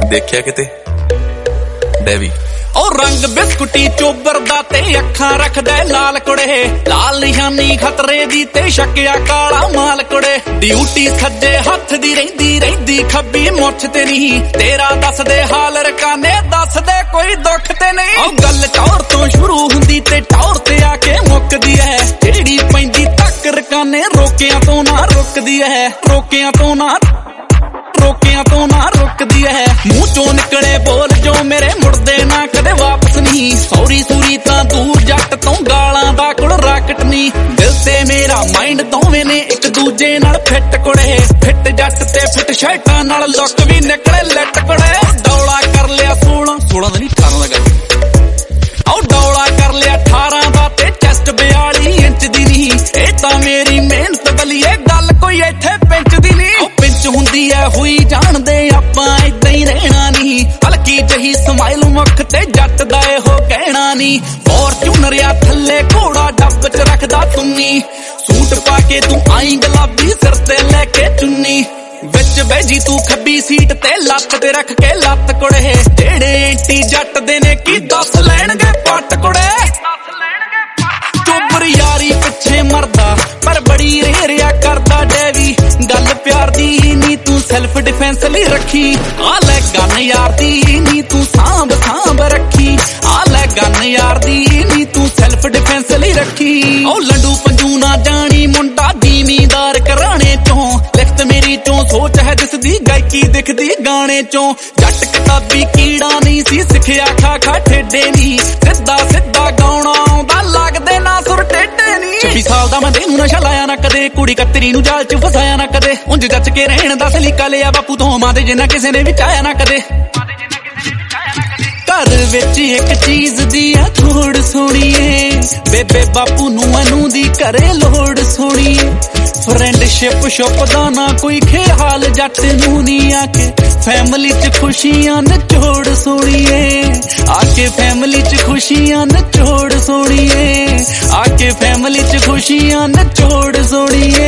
देखिया किते डेवी और रंग बिस्कुटी चोबरदा ते अखां रखदा लाल कुड़े लाल निशानी खतरे दी ते शकिया काला माल कुड़े ड्यूटी सज्जे हथ दी रहिंदी खब्बी मुछ ते नहीं तेरा दस दे हाल रकाने दस दे कोई दुख ते नहीं ओ गल टौर तो शुरू हुंदी ते टौर ते आके मुकदी है जेड़ी पैंदी तक रकाने रोकियां तो ना रुकदी है रोकियां तो ना रुकदी है मुंह चों निकले बोल जो मेरे मुड़दे ना कदे वापस नहीं सौरी सूरी तां दूर जट तो गालां दा कुड़ राकट नहीं दिल ते मेरा माइंड दोवें ने एक दूजे नाल फिट कुड़े फिट जट ते फिट शर्टां नाल लुक भी निकले लट कुड़े डौला कर लिया 16 नहीं 18 दा गल आओ डौला कर लिया 18 दा ते चेस्ट 42 इंच दी नहीं ए तां मेरी मेहनत बलिए गल कोई इत्थे पिंच दी नहीं पिंच हुंदी है हुई जाणदे आपां इदां ही रहना नहीं हल्की जही स्माइल मुख ते जट दा हो कहना नहीं फॉर्च्यूनर या थल्ले घोड़ा डब च रखदा तुन्नी सूट पाके तू आई गुलाबी सिर ते लेके चुन्नी विच बैजी तू खब्बी सीट ते लत्त ते रख के लत्त कुड़े जेड़े एंटी जट दे ने की दस लैणगे पट कुड़े चोबर यारी पिछे मरदा पर बड़ी रेरिया करदा डेवी गल प्यार दी नी तू सेल्फ डिफेंस ली रखी आ ले गन यार दी नी तू सांभ रखी आ ले गन यार दी नी तू सेल्फ डिफेंस ली रखी ओ लंडू पंजू ना जानी मुंडा दीमीदार कराने चों लिखत मेरी चों सोच है जिसदी गायकी दिखदी गाने चों जट किताबी कीड़ा नहीं सी सिखिया खा ठेडे नहीं सिद्धा गाउणा आउंदा लगदे ना सुर टेढ़े नहीं 26 साल दा मैं तेनू नशा लाया ना कदे कुड़ी कतरी नू जाल च फसाया ना कदे उंज जच के रहण दा सलीका लिया बापू तो मां दे जिन्ना किसे ने विच आया ना कदे घर विच एक चीज दी थोड़ सोणीए बेबे बापू नू अनू दी करे लोड़ सोणीए फ्रेंडशिप शुप दा ना कोई ख्याल जट नू नी आके फैमिली च खुशियां नचोड़ सोणीए आके फैमिली च खुशियां नचोड़ सोणीए आके फैमिली च खुशियां नचोड़ सोणीए